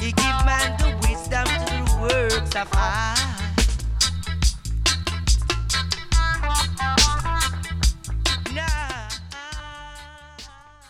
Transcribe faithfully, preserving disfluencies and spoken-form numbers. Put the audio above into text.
He give man the wisdom to the works of art.